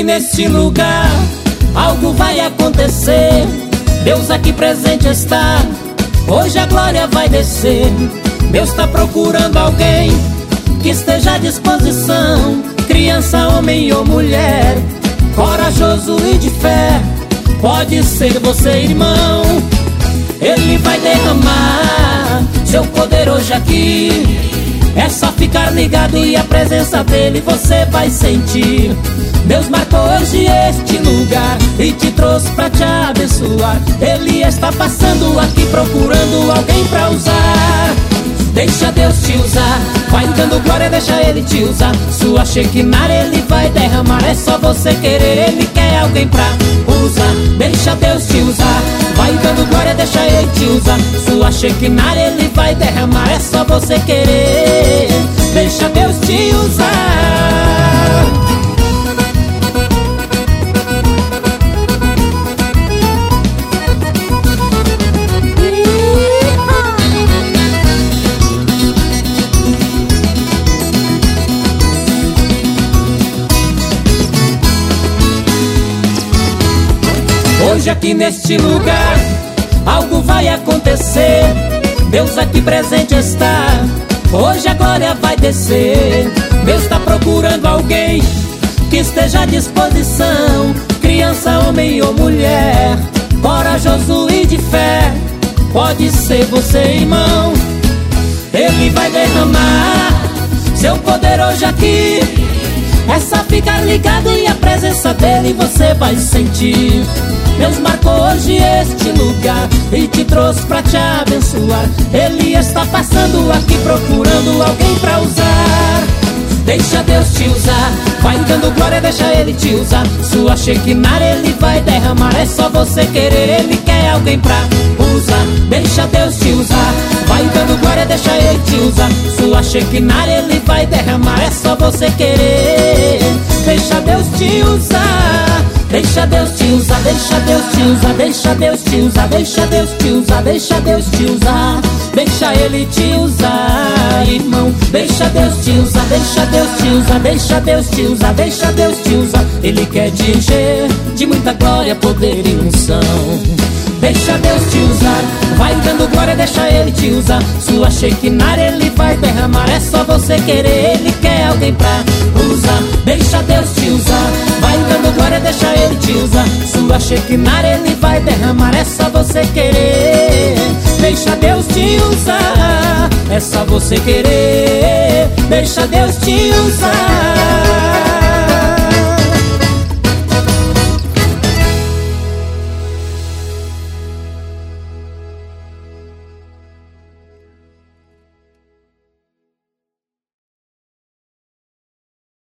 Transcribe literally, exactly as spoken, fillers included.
neste lugar algo vai acontecer. Deus aqui presente está, hoje a glória vai descer. Deus está procurando alguém que esteja à disposição, criança, homem ou mulher, corajoso e de fé. Pode ser você, irmão. Ele vai derramar seu poder hoje aqui. É só ficar ligado e a presença dele você vai sentir. Deus marcou hoje este lugar e te trouxe pra te abençoar. Ele está passando aqui procurando alguém pra usar. Deixa Deus te usar, vai dando glória, deixa Ele te usar. Sua Shekinah Ele vai derramar, é só você querer, Ele quer alguém pra usar. Deixa Deus te usar, vai dando glória, deixa Ele te usar. Sua Shekinah Ele vai derramar, é só você querer, deixa Deus te usar. Hoje aqui neste lugar algo vai acontecer. Deus aqui presente está, hoje a glória vai descer. Deus está procurando alguém que esteja à disposição, criança, homem ou mulher, corajoso e de fé. Pode ser você, irmão. Ele vai derramar seu poder hoje aqui. É só ficar ligado e a presença dele você vai sentir. Deus marcou hoje este lugar e te trouxe pra te abençoar. Ele está passando aqui procurando alguém pra usar. Deixa Deus te usar, vai dando glória, deixa Ele te usar. Sua Shekinah Ele vai derramar, é só você querer, Ele quer alguém pra usar. Deixa Deus te usar, vai dando glória, deixa Ele te usar. Sua Shekinah Ele vai derramar, é só você querer, deixa Deus te usar. Deixa Deus te usar, deixa Deus te usar, deixa Deus te usar, deixa Deus te usar, deixa Deus te usar, deixa Ele te usar, irmão. Deixa Deus te usar, deixa Deus te usar, deixa Deus te usar, deixa Deus te usar. Ele quer te encher de muita glória, poder e unção. Deixa Deus te usar, vai dando glória, deixa Ele te usar. Sua Shekinah Ele vai derramar, é só você querer, Ele quer alguém pra usar. Deixa Deus te usar, vai dando glória, deixa Ele te usar. Sua Shekinah Ele vai derramar, é só você querer, deixa Deus te usar. É só você querer, deixa Deus te usar.